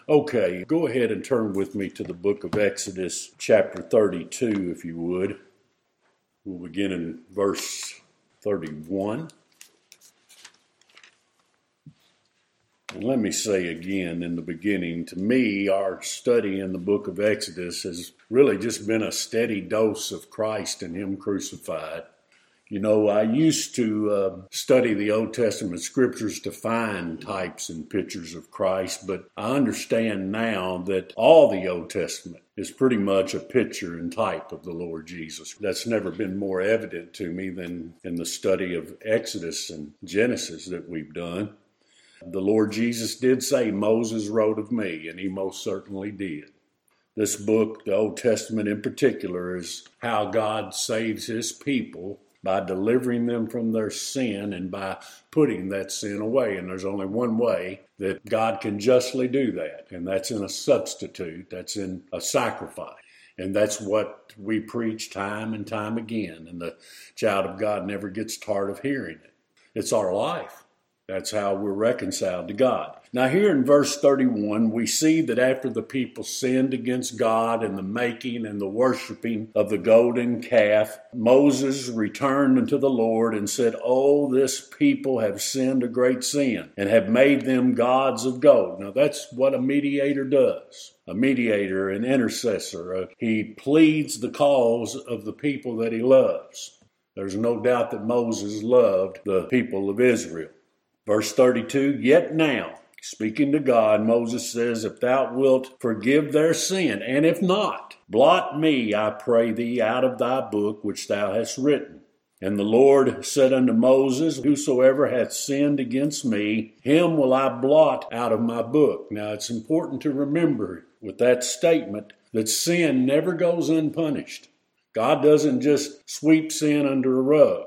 Okay, go ahead and turn with me to the book of Exodus, chapter 32, if you would. We'll begin in verse 31. And let me say again in the beginning, to me, our study in the book of Exodus has really just been a steady dose of Christ and Him crucified. You know, I used to study the Old Testament scriptures to find types and pictures of Christ, but I understand now that all the Old Testament is pretty much a picture and type of the Lord Jesus. That's never been more evident to me than in the study of Exodus and Genesis that we've done. The Lord Jesus did say, "Moses wrote of me," and He most certainly did. This book, the Old Testament in particular, is how God saves His people by delivering them from their sin and by putting that sin away. And there's only one way that God can justly do that, and that's in a substitute, that's in a sacrifice. And that's what we preach time and time again, and the child of God never gets tired of hearing it. It's our life. That's how we're reconciled to God. Now here in verse 31, we see that after the people sinned against God in the making and the worshiping of the golden calf, Moses returned unto the Lord and said, "Oh, this people have sinned a great sin and have made them gods of gold." Now that's what a mediator does. A mediator, an intercessor, he pleads the cause of the people that he loves. There's no doubt that Moses loved the people of Israel. Verse 32, "Yet now," speaking to God, Moses says, "If thou wilt forgive their sin, and if not, blot me, I pray thee, out of thy book which thou hast written." And the Lord said unto Moses, "Whosoever hath sinned against me, him will I blot out of my book." Now it's important to remember with that statement that sin never goes unpunished. God doesn't just sweep sin under a rug.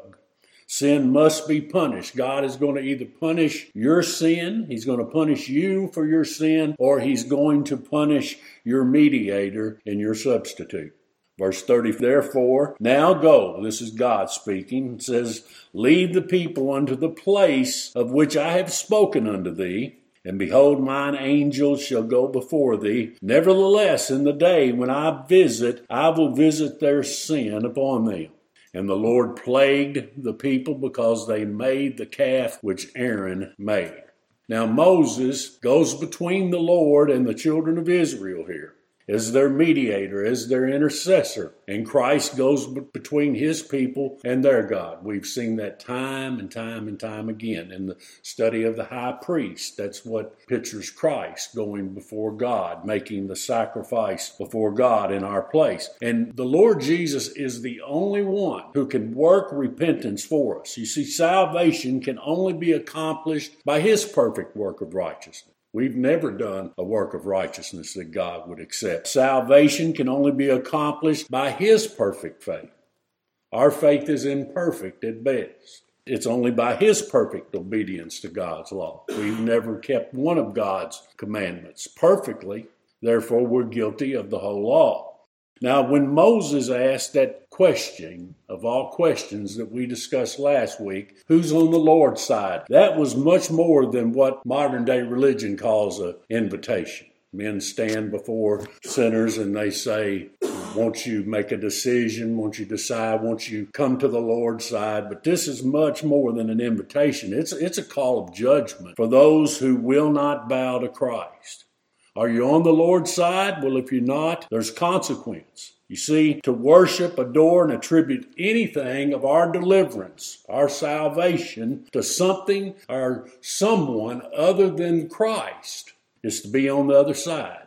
Sin must be punished. God is going to either punish your sin, He's going to punish you for your sin, or He's going to punish your mediator and your substitute. Verse 30, "Therefore, now go," this is God speaking, it says, "lead the people unto the place of which I have spoken unto thee, and behold, mine angels shall go before thee. Nevertheless, in the day when I will visit their sin upon them." And the Lord plagued the people because they made the calf which Aaron made. Now Moses goes between the Lord and the children of Israel here as their mediator, as their intercessor. And Christ goes between His people and their God. We've seen that time and time and time again in the study of the high priest. That's what pictures Christ going before God, making the sacrifice before God in our place. And the Lord Jesus is the only one who can work repentance for us. You see, salvation can only be accomplished by His perfect work of righteousness. We've never done a work of righteousness that God would accept. Salvation can only be accomplished by His perfect faith. Our faith is imperfect at best. It's only by His perfect obedience to God's law. We've never kept one of God's commandments perfectly. Therefore, we're guilty of the whole law. Now, when Moses asked that question, of all questions that we discussed last week, who's on the Lord's side? That was much more than what modern day religion calls an invitation. Men stand before sinners and they say, "Won't you make a decision? Won't you decide? Won't you come to the Lord's side?" But this is much more than an invitation. It's a call of judgment for those who will not bow to Christ. Are you on the Lord's side? Well, if you're not, there's consequence. You see, to worship, adore, and attribute anything of our deliverance, our salvation, to something or someone other than Christ is to be on the other side,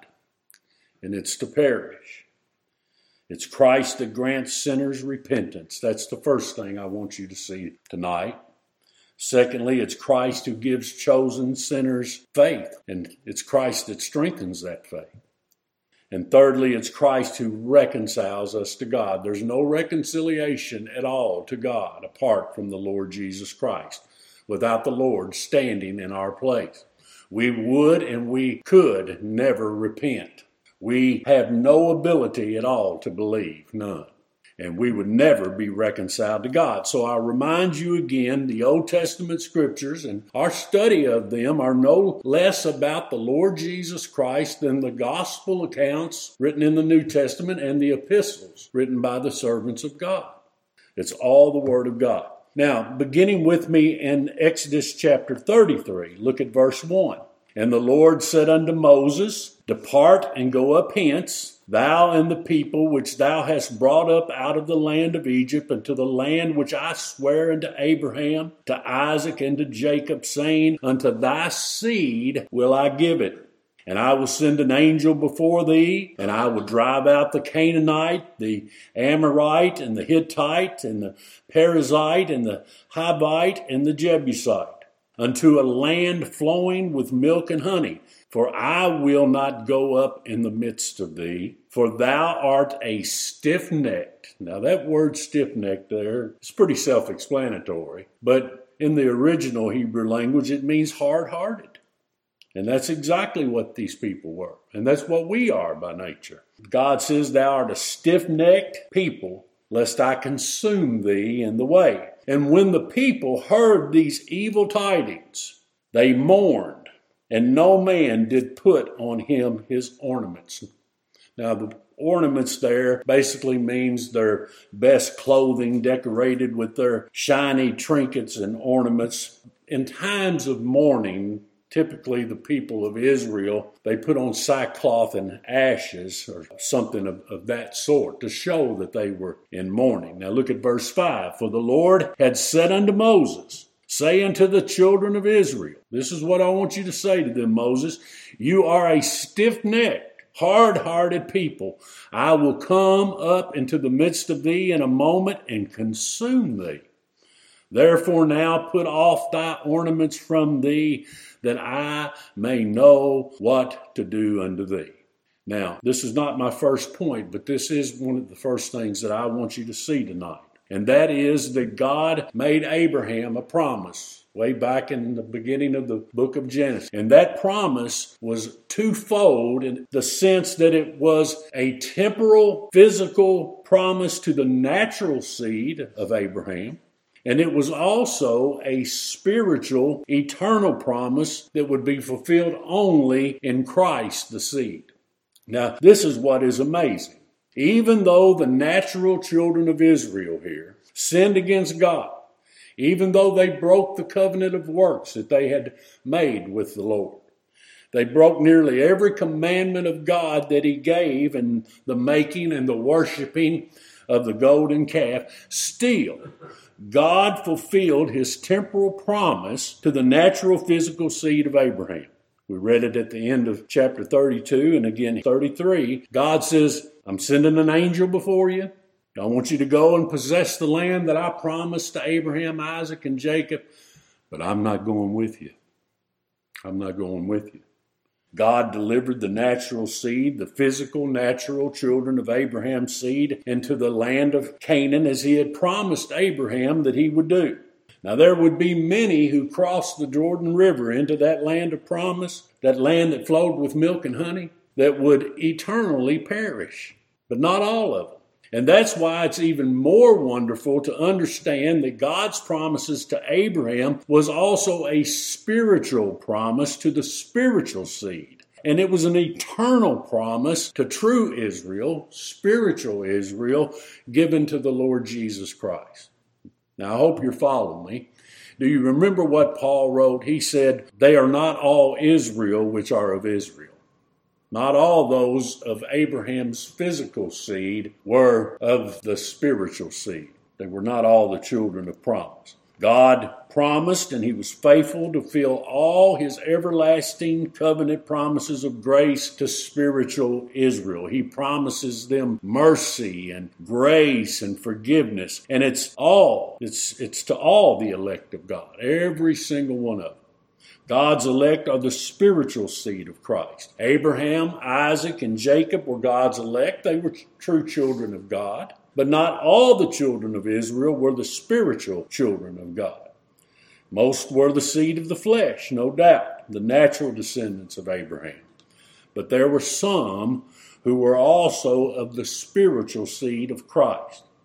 and it's to perish. It's Christ that grants sinners repentance. That's the first thing I want you to see tonight. Secondly, it's Christ who gives chosen sinners faith, and it's Christ that strengthens that faith. And thirdly, it's Christ who reconciles us to God. There's no reconciliation at all to God apart from the Lord Jesus Christ, without the Lord standing in our place. We would and we could never repent. We have no ability at all to believe, none. and we would never be reconciled to God. So I remind you again, the Old Testament scriptures and our study of them are no less about the Lord Jesus Christ than the gospel accounts written in the New Testament and the epistles written by the servants of God. It's all the Word of God. Now, beginning with me in Exodus chapter 33, look at verse 1. And the Lord said unto Moses, Depart and go up hence, thou and the people which thou hast brought up out of the land of Egypt, unto the land which I swear unto Abraham, to Isaac, and to Jacob, saying, Unto thy seed will I give it. And I will send an angel before thee, and I will drive out the Canaanite, the Amorite, and the Hittite, and the Perizzite, and the Hivite, and the Jebusite, unto a land flowing with milk and honey. For I will not go up in the midst of thee, for thou art a stiff-necked. Now that word stiff-necked there is pretty self-explanatory, but in the original Hebrew language it means hard-hearted. And that's exactly what these people were. And that's what we are by nature. God says, Thou art a stiff-necked people, lest I consume thee in the way. And when the people heard these evil tidings, they mourned, and no man did put on him his ornaments. Now, the ornaments there basically means their best clothing decorated with their shiny trinkets and ornaments. In times of mourning, typically the people of Israel, they put on sackcloth and ashes or something of that sort to show that they were in mourning. Now look at verse 5. For the Lord had said unto Moses, Say unto the children of Israel, this is what I want you to say to them, Moses, You are a stiff-necked, hard-hearted people. I will come up into the midst of thee in a moment and consume thee. Therefore now put off thy ornaments from thee, that I may know what to do unto thee. Now, this is not my first point, but this is one of the first things that I want you to see tonight. And that is that God made Abraham a promise way back in the beginning of the book of Genesis. And that promise was twofold in the sense that it was a temporal, physical promise to the natural seed of Abraham. And it was also a spiritual, eternal promise that would be fulfilled only in Christ, the seed. Now, this is what is amazing. Even though the natural children of Israel here sinned against God, even though they broke the covenant of works that they had made with the Lord, they broke nearly every commandment of God that He gave in the making and the worshiping of the golden calf, still God fulfilled His temporal promise to the natural physical seed of Abraham. We read it at the end of chapter 32 and again 33. God says, I'm sending an angel before you. I want you to go and possess the land that I promised to Abraham, Isaac, and Jacob, but I'm not going with you. I'm not going with you. God delivered the natural seed, the physical, natural children of Abraham's seed, into the land of Canaan as He had promised Abraham that He would do. Now there would be many who crossed the Jordan River into that land of promise, that land that flowed with milk and honey, that would eternally perish, but not all of them. And that's why it's even more wonderful to understand that God's promises to Abraham was also a spiritual promise to the spiritual seed. And it was an eternal promise to true Israel, spiritual Israel, given to the Lord Jesus Christ. Now, I hope you're following me. Do you remember what Paul wrote? He said, They are not all Israel which are of Israel. Not all those of Abraham's physical seed were of the spiritual seed. They were not all the children of promise. God promised, and He was faithful to fulfill all His everlasting covenant promises of grace to spiritual Israel. He promises them mercy and grace and forgiveness. And it's to all the elect of God, every single one of them. God's elect are the spiritual seed of Christ. Abraham, Isaac, and Jacob were God's elect. They were true children of God. But not all the children of Israel were the spiritual children of God. Most were the seed of the flesh, no doubt, the natural descendants of Abraham. But there were some who were also of the spiritual seed of Christ.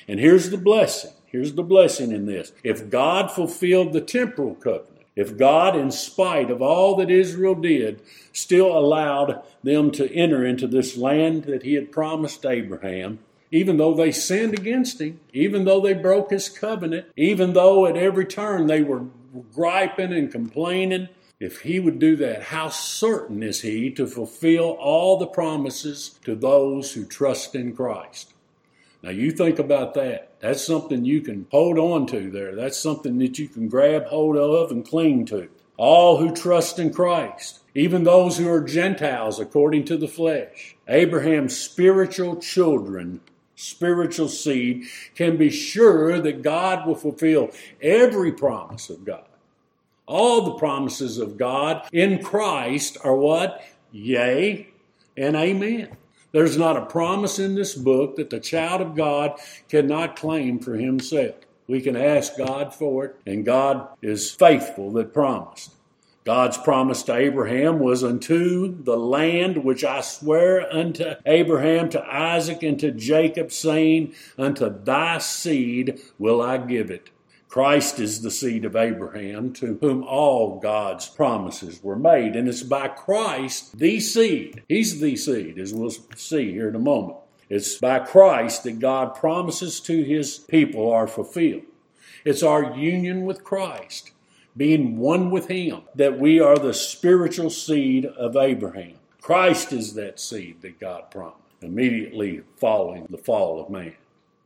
And here's the blessing. Here's the blessing in this. If God fulfilled the temporal covenant, if God, in spite of all that Israel did, still allowed them to enter into this land that he had promised Abraham, even though they sinned against him, even though they broke his covenant, even though at every turn they were griping and complaining, if he would do that, how certain is he to fulfill all the promises to those who trust in Christ? Now you think about that. That's something you can hold on to there. That's something that you can grab hold of and cling to. All who trust in Christ, even those who are Gentiles according to the flesh, Abraham's spiritual children, spiritual seed, can be sure that God will fulfill every promise of God. All the promises of God in Christ are what? Yea and amen. There's not a promise in this book that the child of God cannot claim for himself. We can ask God for it, and God is faithful that promised. God's promise to Abraham was, unto the land which I swear unto Abraham, to Isaac, and to Jacob, saying, unto thy seed will I give it. Christ is the seed of Abraham, to whom all God's promises were made. And it's by Christ, the seed. He's the seed, as we'll see here in a moment. It's by Christ that God promises to his people are fulfilled. It's our union with Christ, being one with him, that we are the spiritual seed of Abraham. Christ is that seed that God promised, immediately following the fall of man.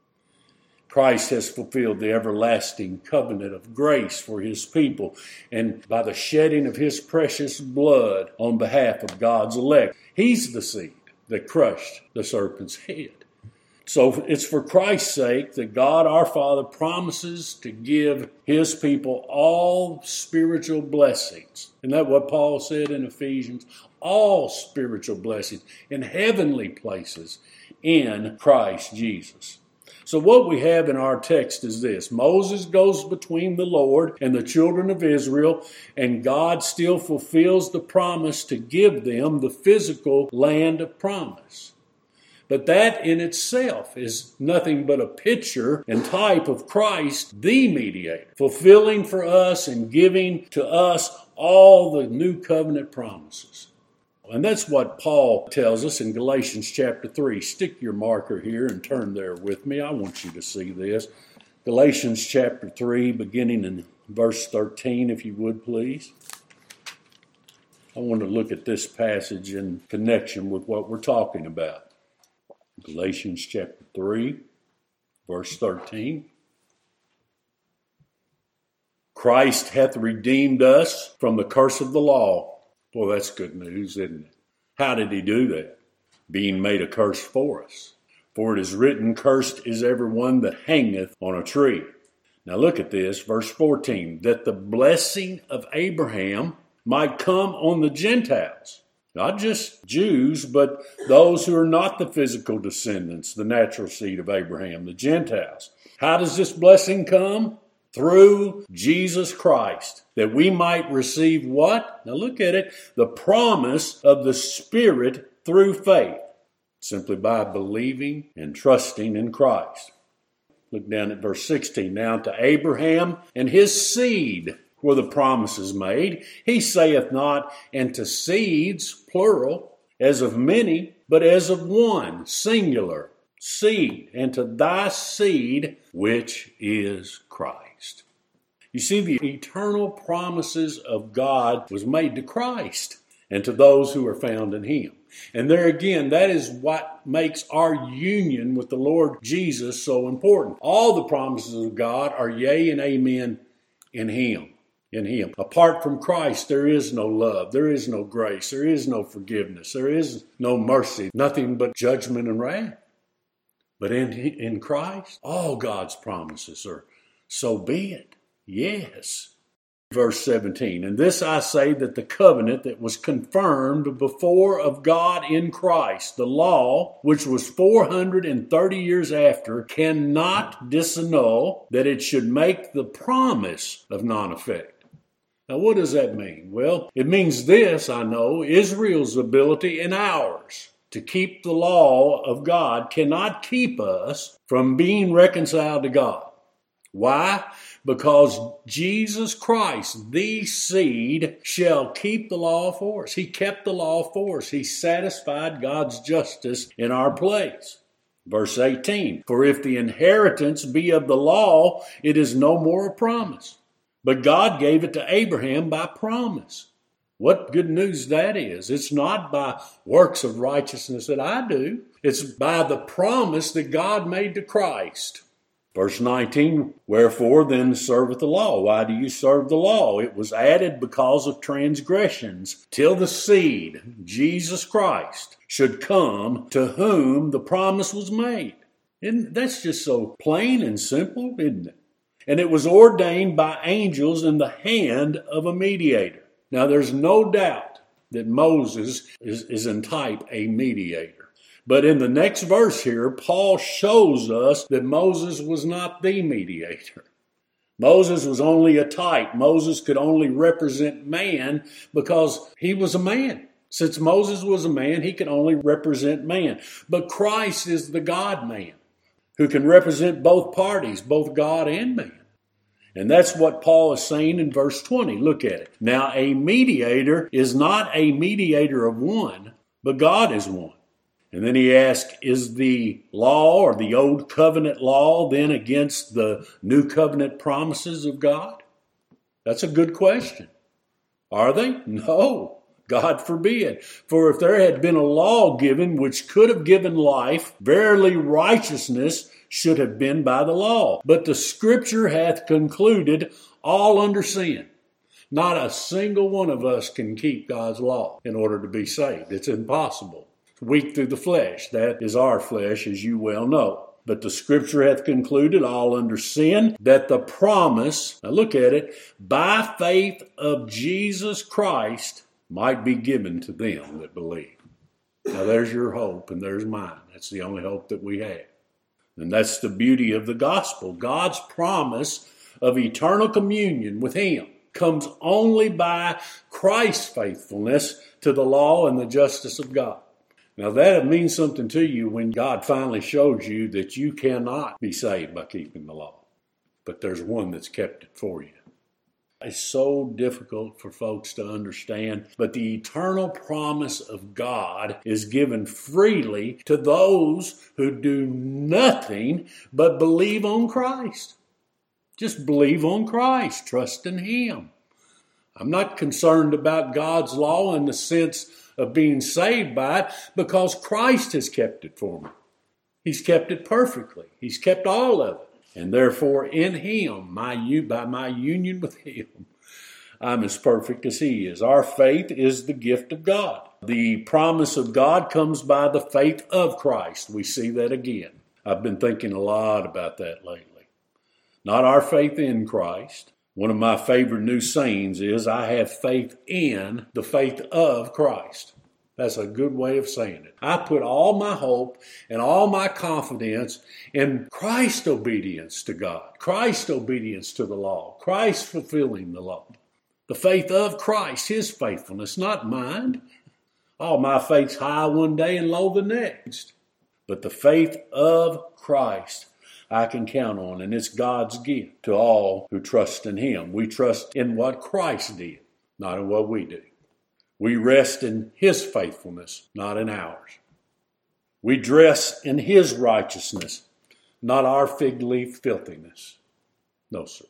Christ has fulfilled the everlasting covenant of grace for his people, and by the shedding of his precious blood on behalf of God's elect. He's the seed that crushed the serpent's head. So it's for Christ's sake that God our Father promises to give his people all spiritual blessings. Isn't that what Paul said in Ephesians? All spiritual blessings in heavenly places in Christ Jesus. So what we have in our text is this. Moses goes between the Lord and the children of Israel, and God still fulfills the promise to give them the physical land of promise. But that in itself is nothing but a picture and type of Christ, the mediator, fulfilling for us and giving to us all the new covenant promises. And that's what Paul tells us in Galatians chapter 3. Stick your marker here and turn there with me. I want you to see this. Galatians chapter 3, beginning in verse 13, if you would, please. I want to look at this passage in connection with what we're talking about. Galatians chapter 3, verse 13. Christ hath redeemed us from the curse of the law. Well, that's good news, isn't it? How did he do that? Being made a curse for us. For it is written, cursed is every one that hangeth on a tree. Now look at this, verse 14. That the blessing of Abraham might come on the Gentiles. Not just Jews, but those who are not the physical descendants, the natural seed of Abraham, the Gentiles. How does this blessing come? Through Jesus Christ, that we might receive what? Now look at it. The promise of the Spirit through faith, simply by believing and trusting in Christ. Look down at verse 16. Now to Abraham and his seed were the promises made. He saith not, and to seeds, plural, as of many, but as of one, singular, seed, and to thy seed, which is Christ. You see, the eternal promises of God was made to Christ and to those who are found in him. And there again, that is what makes our union with the Lord Jesus so important. All the promises of God are yea and amen in him. In him. Apart from Christ, there is no love, there is no grace, there is no forgiveness, there is no mercy, nothing but judgment and wrath. But in Christ, all God's promises are, so be it. Yes. Verse 17, and this I say, that the covenant that was confirmed before of God in Christ, the law, which was 430 years after, cannot disannul, that it should make the promise of non-effect. Now what does that mean? Well, it means this, I know, Israel's ability and ours to keep the law of God cannot keep us from being reconciled to God. Why? Because Jesus Christ, the seed, shall keep the law for us. He kept the law for us. He satisfied God's justice in our place. Verse 18, for if the inheritance be of the law, it is no more a promise. But God gave it to Abraham by promise. What good news that is. It's not by works of righteousness that I do. It's by the promise that God made to Christ. Verse 19, wherefore then serveth the law? Why do you serve the law? It was added because of transgressions, till the seed, Jesus Christ, should come, to whom the promise was made. And that's just so plain and simple, isn't it? And it was ordained by angels in the hand of a mediator. Now there's no doubt that Moses is in type a mediator. But in the next verse here, Paul shows us that Moses was not the mediator. Moses was only a type. Moses could only represent man because he was a man. Since Moses was a man, he could only represent man. But Christ is the God-man who can represent both parties, both God and man. And that's what Paul is saying in verse 20. Look at it. Now, a mediator is not a mediator of one, but God is one. And then he asks, is the law or the old covenant law then against the new covenant promises of God? That's a good question. Are they? No. God forbid. For if there had been a law given which could have given life, verily righteousness should have been by the law. But the Scripture hath concluded all under sin. Not a single one of us can keep God's law in order to be saved. It's impossible. It's weak through the flesh. That is our flesh, as you well know. But the Scripture hath concluded all under sin, that the promise, now look at it, by faith of Jesus Christ might be given to them that believe. Now there's your hope and there's mine. That's the only hope that we have. And that's the beauty of the gospel. God's promise of eternal communion with Him comes only by Christ's faithfulness to the law and the justice of God. Now that means something to you when God finally shows you that you cannot be saved by keeping the law. But there's one that's kept it for you. It's so difficult for folks to understand, but the eternal promise of God is given freely to those who do nothing but believe on Christ. Just believe on Christ, trust in Him. I'm not concerned about God's law in the sense of being saved by it because Christ has kept it for me. He's kept it perfectly. He's kept all of it. And therefore, in Him, by my union with Him, I'm as perfect as He is. Our faith is the gift of God. The promise of God comes by the faith of Christ. We see that again. I've been thinking a lot about that lately. Not our faith in Christ. One of my favorite new sayings is, I have faith in the faith of Christ. That's a good way of saying it. I put all my hope and all my confidence in Christ's obedience to God, Christ's obedience to the law, Christ fulfilling the law. The faith of Christ, His faithfulness, not mine. All my faith's high one day and low the next. But the faith of Christ I can count on, and it's God's gift to all who trust in Him. We trust in what Christ did, not in what we do. We rest in His faithfulness, not in ours. We dress in His righteousness, not our fig leaf filthiness. No, sir.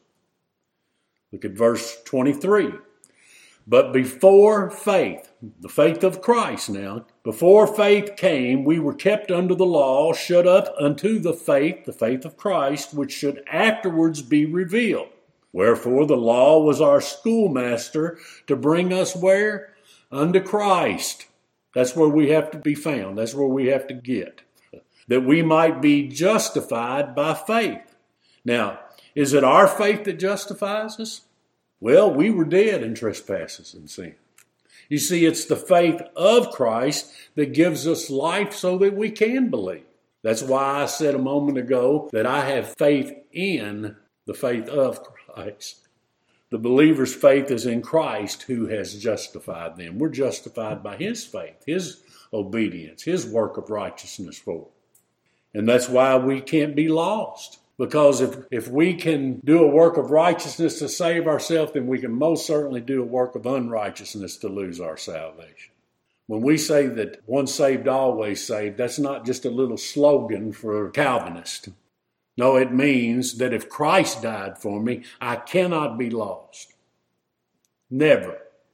Look at verse 23. But before faith, the faith of Christ now, before faith came, we were kept under the law, shut up unto the faith of Christ, which should afterwards be revealed. Wherefore the law was our schoolmaster to bring us where? Unto Christ. That's where we have to be found. That's where we have to get. That we might be justified by faith. Now, is it our faith that justifies us? Well, we were dead in trespasses and sin. You see, it's the faith of Christ that gives us life so that we can believe. That's why I said a moment ago that I have faith in the faith of Christ. The believer's faith is in Christ who has justified them. We're justified by His faith, His obedience, His work of righteousness for. And that's why we can't be lost. Because if we can do a work of righteousness to save ourselves, then we can most certainly do a work of unrighteousness to lose our salvation. When we say that once saved, always saved, that's not just a little slogan for Calvinists. No, it means that if Christ died for me, I cannot be lost. Never,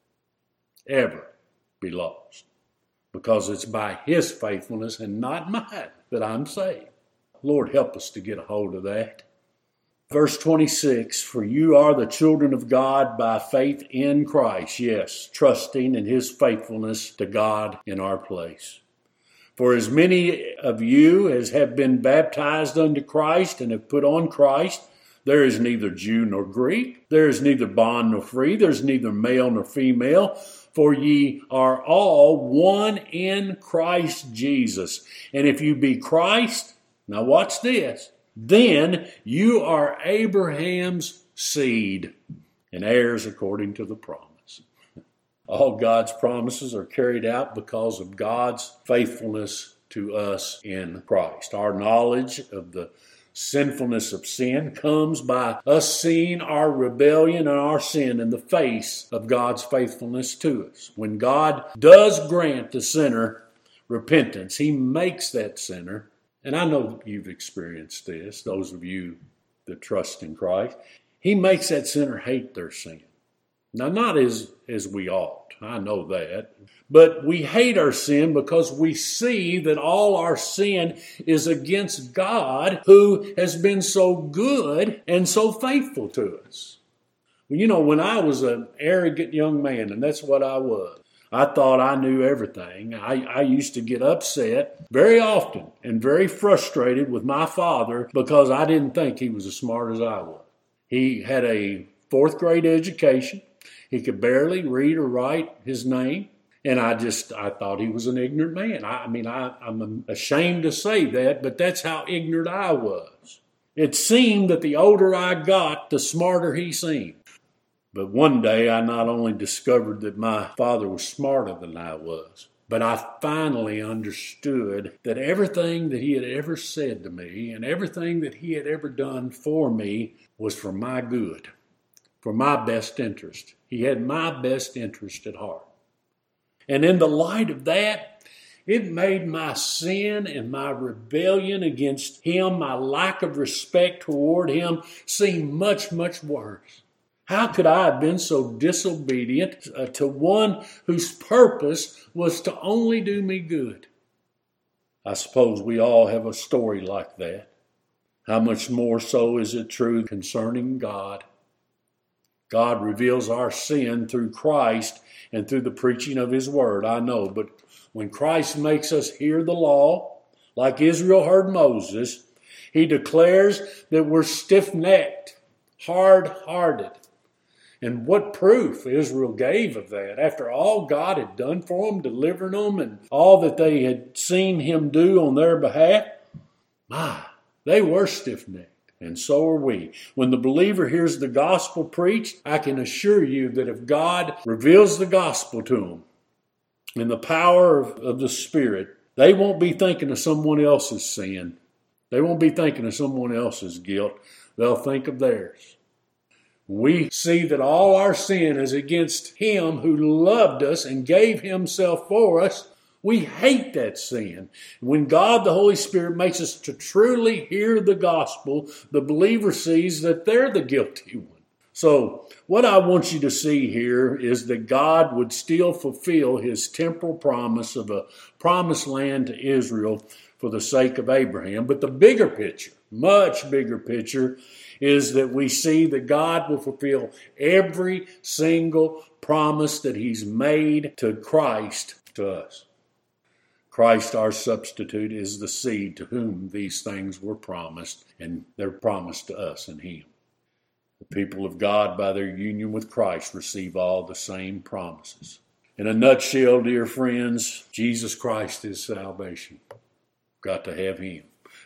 ever be lost. Because it's by His faithfulness and not mine that I'm saved. Lord, help us to get a hold of that. Verse 26, for you are the children of God by faith in Christ. Yes, trusting in His faithfulness to God in our place. For as many of you as have been baptized unto Christ and have put on Christ, there is neither Jew nor Greek, there is neither bond nor free, there is neither male nor female, for ye are all one in Christ Jesus. And if you be Christ, now watch this, then you are Abraham's seed and heirs according to the promise. All God's promises are carried out because of God's faithfulness to us in Christ. Our knowledge of the sinfulness of sin comes by us seeing our rebellion and our sin in the face of God's faithfulness to us. When God does grant the sinner repentance, He makes that sinner, and I know you've experienced this, those of you that trust in Christ, He makes that sinner hate their sin. Now, not as we ought, I know that, but we hate our sin because we see that all our sin is against God, who has been so good and so faithful to us. Well, you know, when I was an arrogant young man, and that's what I was, I thought I knew everything. I used to get upset very often and very frustrated with my father because I didn't think he was as smart as I was. He had a 4th grade education. He could barely read or write his name. And I thought he was an ignorant man. I'm ashamed to say that, but that's how ignorant I was. It seemed that the older I got, the smarter he seemed. But one day I not only discovered that my father was smarter than I was, but I finally understood that everything that he had ever said to me and everything that he had ever done for me was for my good, for my best interest. He had my best interest at heart. And in the light of that, it made my sin and my rebellion against Him, my lack of respect toward Him, seem much, much worse. How could I have been so disobedient to one whose purpose was to only do me good? I suppose we all have a story like that. How much more so is it true concerning God? God reveals our sin through Christ and through the preaching of His Word, I know. But when Christ makes us hear the law, like Israel heard Moses, He declares that we're stiff-necked, hard-hearted. And what proof Israel gave of that after all God had done for them, delivering them, and all that they had seen Him do on their behalf? They were stiff-necked. And so are we. When the believer hears the gospel preached, I can assure you that if God reveals the gospel to them in the power of the Spirit, they won't be thinking of someone else's sin. They won't be thinking of someone else's guilt. They'll think of theirs. We see that all our sin is against Him who loved us and gave Himself for us. We hate that sin. When God, the Holy Spirit, makes us to truly hear the gospel, the believer sees that they're the guilty one. So what I want you to see here is that God would still fulfill His temporal promise of a promised land to Israel for the sake of Abraham. But the bigger picture, much bigger picture, is that we see that God will fulfill every single promise that He's made to Christ to us. Christ, our substitute, is the seed to whom these things were promised, and they're promised to us in Him. The people of God, by their union with Christ, receive all the same promises. In a nutshell, dear friends, Jesus Christ is salvation. Got to have Him.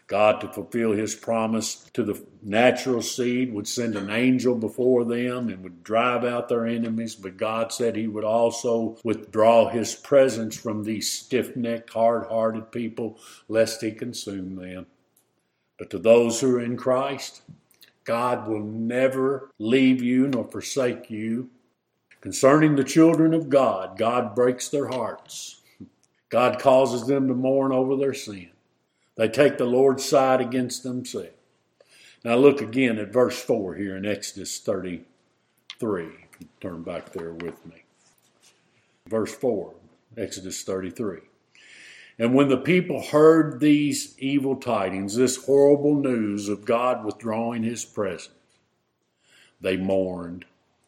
God, to fulfill his promise to the natural seed, would send an angel before them and would drive out their enemies. But God said he would also withdraw his presence from these stiff-necked, hard-hearted people, lest he consume them. But to those who are in Christ, God will never leave you nor forsake you. Concerning the children of God, God breaks their hearts. God causes them to mourn over their sin. They take the Lord's side against themselves. Now look again at verse 4 here in Exodus 33. Turn back there with me. Verse 4, Exodus 33. And when the people heard these evil tidings, this horrible news of God withdrawing his presence, they mourned,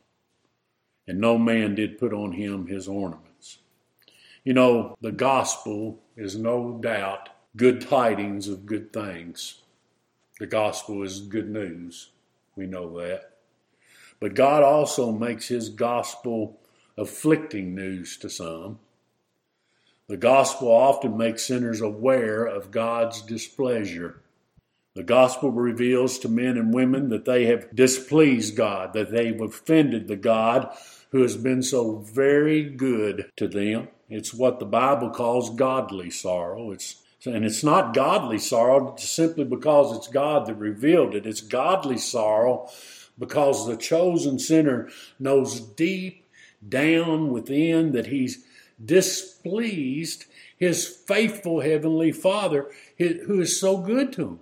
and no man did put on him his ornaments. You know, the gospel is no doubt good tidings of good things. The gospel is good news. We know that. But God also makes his gospel afflicting news to some. The gospel often makes sinners aware of God's displeasure. The gospel reveals to men and women that they have displeased God, that they've offended the God who has been so very good to them. It's what the Bible calls godly sorrow. And it's not godly sorrow simply because it's God that revealed it. It's godly sorrow because the chosen sinner knows deep down within that he's displeased his faithful heavenly Father who is so good to him.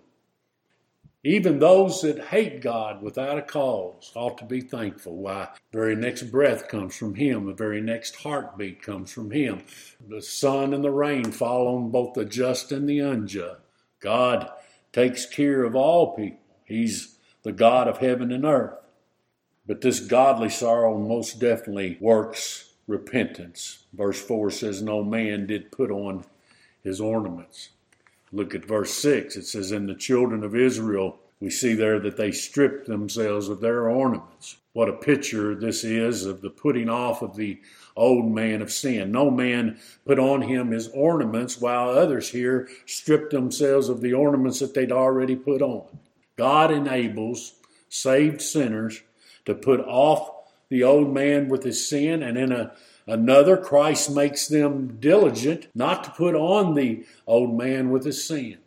Even those that hate God without a cause ought to be thankful. Why? The very next breath comes from him. The very next heartbeat comes from him. The sun and the rain fall on both the just and the unjust. God takes care of all people. He's the God of heaven and earth. But this godly sorrow most definitely works repentance. Verse 4 says, no man did put on his ornaments. Look at verse 6. It says, in the children of Israel, we see there that they stripped themselves of their ornaments. What a picture this is of the putting off of the old man of sin. No man put on him his ornaments, while others here stripped themselves of the ornaments that they'd already put on. God enables saved sinners to put off the old man with his sin, and in another, Christ makes them diligent not to put on the old man with his sin.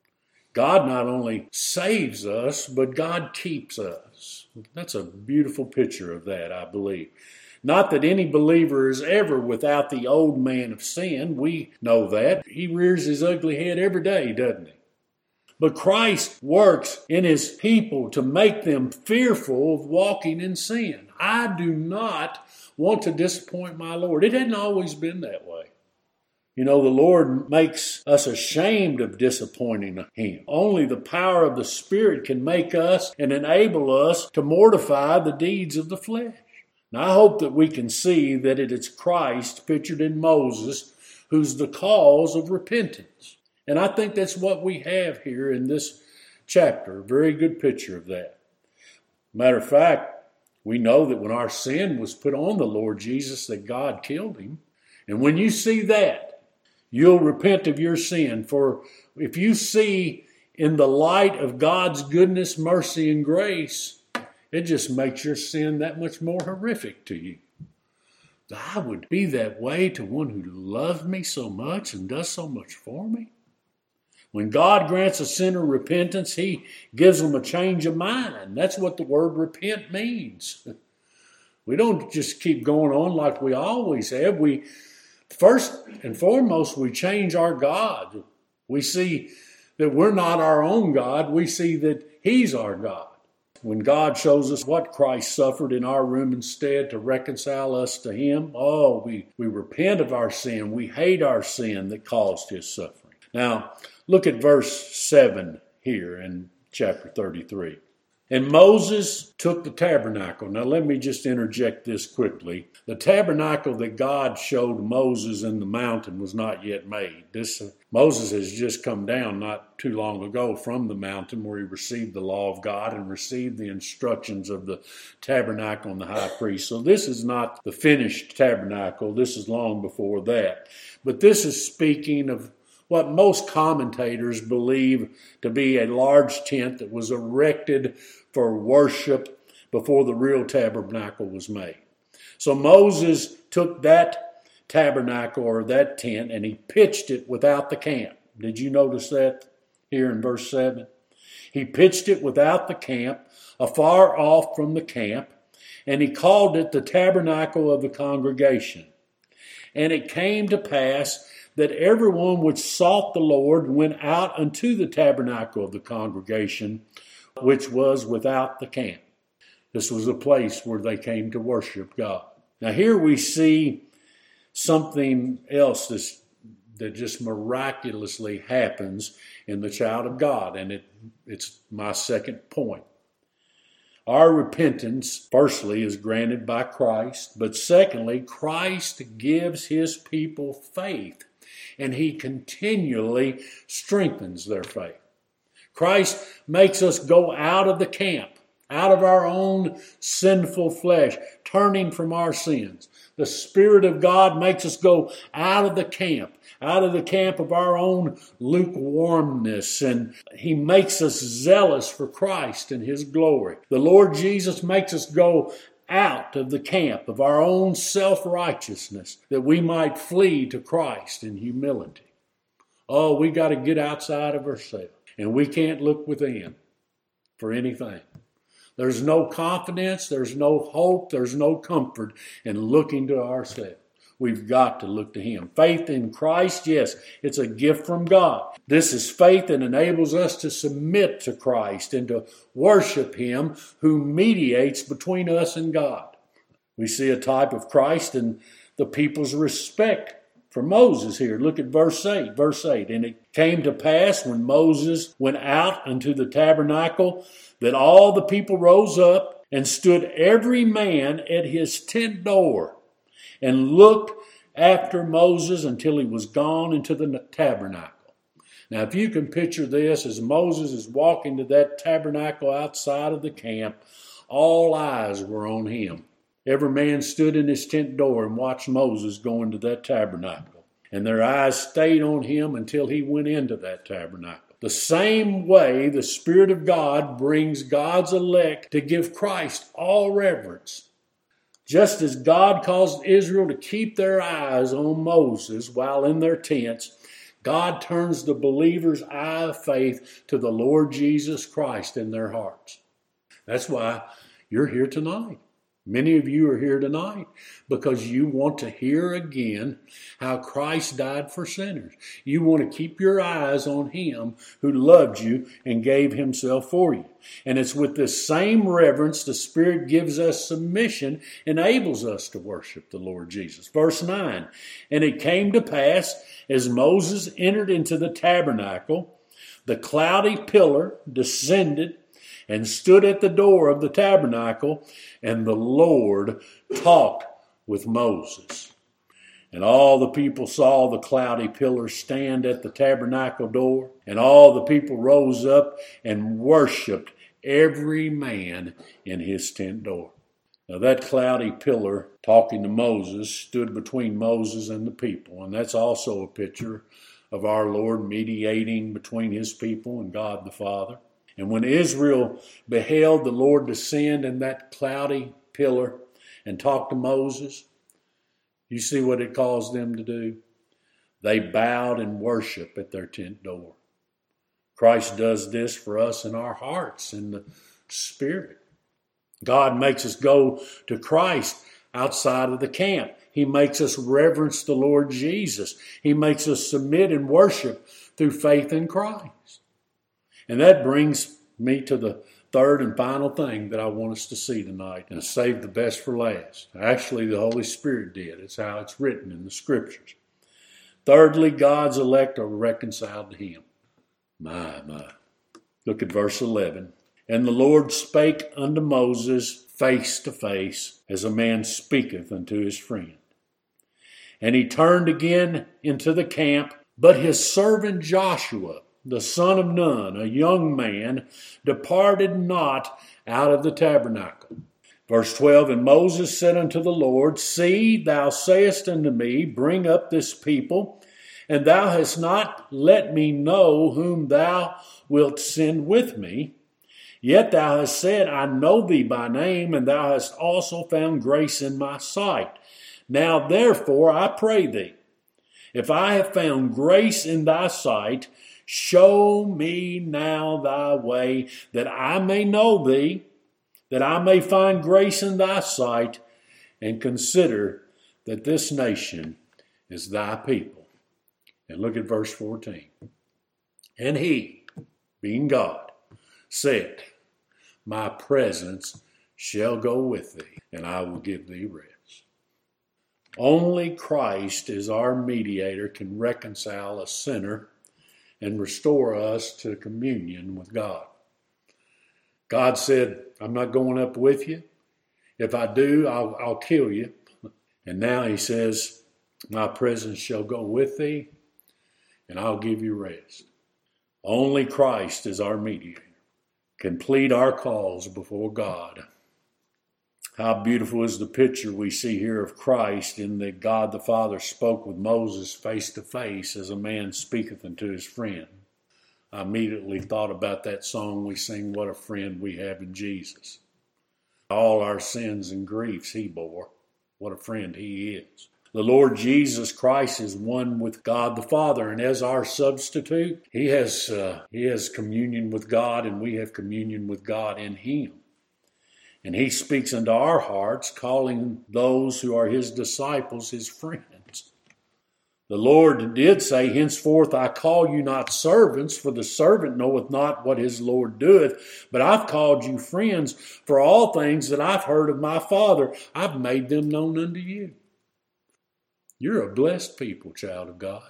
God not only saves us, but God keeps us. That's a beautiful picture of that, I believe. Not that any believer is ever without the old man of sin. We know that. He rears his ugly head every day, doesn't he? But Christ works in his people to make them fearful of walking in sin. I do not want to disappoint my Lord. It hadn't always been that way. You know, the Lord makes us ashamed of disappointing him. Only the power of the Spirit can make us and enable us to mortify the deeds of the flesh. Now, I hope that we can see that it is Christ pictured in Moses who's the cause of repentance. And I think that's what we have here in this chapter. A very good picture of that. Matter of fact, we know that when our sin was put on the Lord Jesus, that God killed him. And when you see that, you'll repent of your sin. For if you see in the light of God's goodness, mercy, and grace, it just makes your sin that much more horrific to you. I would be that way to one who loves me so much and does so much for me. When God grants a sinner repentance, he gives them a change of mind. That's what the word repent means. We don't just keep going on like we always have. We first and foremost, we change our God. We see that we're not our own God. We see that he's our God. When God shows us what Christ suffered in our room instead to reconcile us to him, we repent of our sin. We hate our sin that caused his suffering. Now, look at verse 7 here in chapter 33. And Moses took the tabernacle. Now, let me just interject this quickly. The tabernacle that God showed Moses in the mountain was not yet made. Moses has just come down not too long ago from the mountain where he received the law of God and received the instructions of the tabernacle and the high priest. So this is not the finished tabernacle. This is long before that. But this is speaking of what most commentators believe to be a large tent that was erected for worship before the real tabernacle was made. So Moses took that tabernacle or that tent and he pitched it without the camp. Did you notice that here in verse 7? He pitched it without the camp, afar off from the camp, and he called it the tabernacle of the congregation. And it came to pass that everyone which sought the Lord went out unto the tabernacle of the congregation, which was without the camp. This was a place where they came to worship God. Now here we see something else that just miraculously happens in the child of God, and it's my second point. Our repentance, firstly, is granted by Christ, but secondly, Christ gives his people faith, and he continually strengthens their faith. Christ makes us go out of the camp, out of our own sinful flesh, turning from our sins. The Spirit of God makes us go out of the camp of our own lukewarmness, and he makes us zealous for Christ and his glory. The Lord Jesus makes us go out of the camp of our own self-righteousness that we might flee to Christ in humility. Oh, we got to get outside of ourselves, and we can't look within for anything. There's no confidence, there's no hope, there's no comfort in looking to ourselves. We've got to look to him. Faith in Christ, yes, it's a gift from God. This is faith that enables us to submit to Christ and to worship him who mediates between us and God. We see a type of Christ in the people's respect for Moses here. Look at verse 8. Verse 8, and it came to pass when Moses went out unto the tabernacle that all the people rose up and stood every man at his tent door and looked after Moses until he was gone into the tabernacle. Now, if you can picture this, as Moses is walking to that tabernacle outside of the camp, all eyes were on him. Every man stood in his tent door and watched Moses go into that tabernacle. And their eyes stayed on him until he went into that tabernacle. The same way the Spirit of God brings God's elect to give Christ all reverence. Just as God caused Israel to keep their eyes on Moses while in their tents, God turns the believer's eye of faith to the Lord Jesus Christ in their hearts. That's why you're here tonight. Many of you are here tonight because you want to hear again how Christ died for sinners. You want to keep your eyes on him who loved you and gave himself for you. And it's with this same reverence the Spirit gives us submission, enables us to worship the Lord Jesus. Verse 9, and it came to pass as Moses entered into the tabernacle, the cloudy pillar descended and stood at the door of the tabernacle, and the Lord talked with Moses. And all the people saw the cloudy pillar stand at the tabernacle door, and all the people rose up and worshiped every man in his tent door. Now that cloudy pillar talking to Moses stood between Moses and the people, and that's also a picture of our Lord mediating between his people and God the Father. And when Israel beheld the Lord descend in that cloudy pillar and talk to Moses, you see what it caused them to do? They bowed in worship at their tent door. Christ does this for us in our hearts, in the Spirit. God makes us go to Christ outside of the camp. He makes us reverence the Lord Jesus. He makes us submit and worship through faith in Christ. And that brings me to the third and final thing that I want us to see tonight, and save the best for last. Actually, the Holy Spirit did. It's how it's written in the Scriptures. Thirdly, God's elect are reconciled to him. My. Look at verse 11. And the Lord spake unto Moses face to face, as a man speaketh unto his friend. And he turned again into the camp, but his servant Joshua, the son of Nun, a young man, departed not out of the tabernacle. Verse 12, and Moses said unto the Lord, see, thou sayest unto me, bring up this people, and thou hast not let me know whom thou wilt send with me. Yet thou hast said, I know thee by name, and thou hast also found grace in my sight. Now therefore I pray thee, if I have found grace in thy sight, show me now thy way, that I may know thee, that I may find grace in thy sight, and consider that this nation is thy people. And look at verse 14. And he, being God, said, my presence shall go with thee, and I will give thee rest. Only Christ, as our mediator, can reconcile a sinner and restore us to communion with God. God said, I'm not going up with you. If I do, I'll kill you. And now he says, my presence shall go with thee, and I'll give you rest. Only Christ is our mediator, can plead our cause before God. How beautiful is the picture we see here of Christ in that God the Father spoke with Moses face to face as a man speaketh unto his friend. I immediately thought about that song we sing, What a Friend We Have in Jesus. All our sins and griefs he bore. What a friend he is. The Lord Jesus Christ is one with God the Father, and as our substitute, he has communion with God, and we have communion with God in him. And he speaks into our hearts, calling those who are his disciples his friends. The Lord did say, henceforth I call you not servants, for the servant knoweth not what his Lord doeth, but I've called you friends, for all things that I've heard of my Father, I've made them known unto you. You're a blessed people, child of God.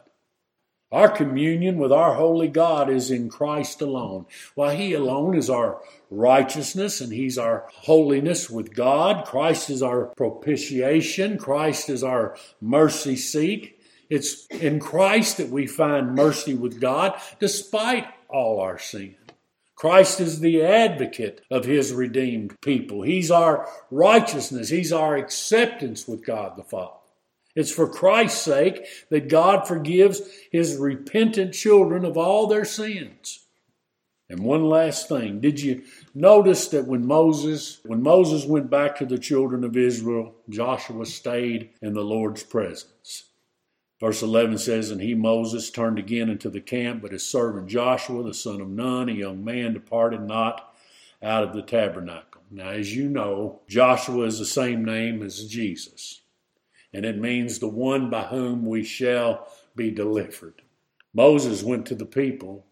Our communion with our holy God is in Christ alone. Why, he alone is our righteousness, and he's our holiness with God. Christ is our propitiation. Christ is our mercy seat. It's in Christ that we find mercy with God despite all our sin. Christ is the advocate of his redeemed people. He's our righteousness. He's our acceptance with God the Father. It's for Christ's sake that God forgives his repentant children of all their sins. And one last thing. Did you notice that when Moses went back to the children of Israel, Joshua stayed in the Lord's presence? Verse 11 says, and he, Moses, turned again into the camp, but his servant Joshua, the son of Nun, a young man, departed not out of the tabernacle. Now, as you know, Joshua is the same name as Jesus, and it means the one by whom we shall be delivered. Moses went to the people.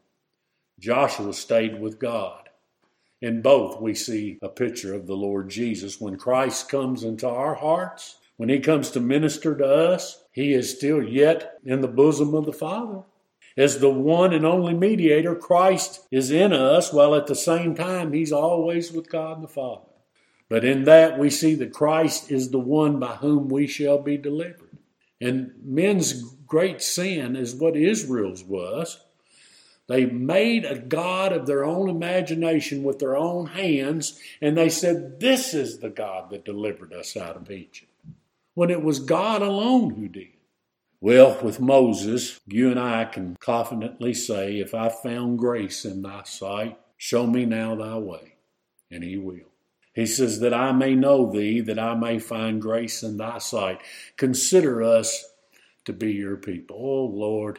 Joshua stayed with God. In both, we see a picture of the Lord Jesus. When Christ comes into our hearts, when he comes to minister to us, he is still yet in the bosom of the Father. As the one and only mediator, Christ is in us, while at the same time he's always with God the Father. But in that we see that Christ is the one by whom we shall be delivered. And men's great sin is what Israel's was. They made a god of their own imagination with their own hands, and they said, this is the God that delivered us out of Egypt, when it was God alone who did. Well, with Moses, you and I can confidently say, if I found grace in thy sight, show me now thy way, and he will. He says, that I may know thee, that I may find grace in thy sight. Consider us to be your people. Oh, Lord,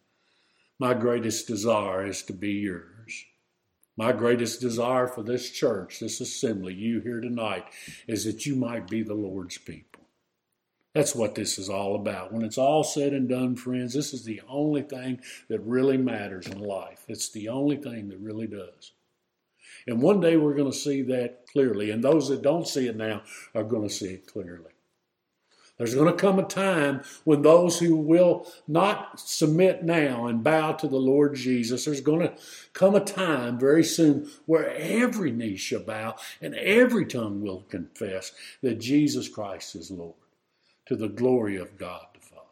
my greatest desire is to be yours. My greatest desire for this church, this assembly, you here tonight, is that you might be the Lord's people. That's what this is all about. When it's all said and done, friends, this is the only thing that really matters in life. It's the only thing that really does. And one day we're going to see that clearly. And those that don't see it now are going to see it clearly. There's going to come a time when those who will not submit now and bow to the Lord Jesus, there's going to come a time very soon where every knee shall bow and every tongue will confess that Jesus Christ is Lord, to the glory of God the Father.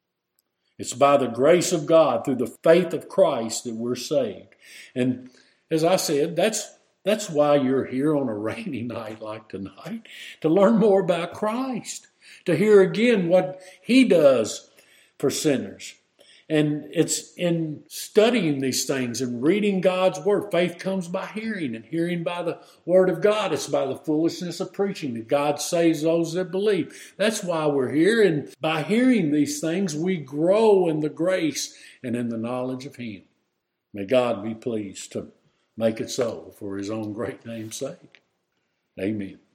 It's by the grace of God, through the faith of Christ, that we're saved. And as I said, that's why you're here on a rainy night like tonight, to learn more about Christ, to hear again what he does for sinners. And it's in studying these things and reading God's Word. Faith comes by hearing, and hearing by the Word of God. It's by the foolishness of preaching that God saves those that believe. That's why we're here. And by hearing these things, we grow in the grace and in the knowledge of Him. May God be pleased to make it so for His own great name's sake. Amen.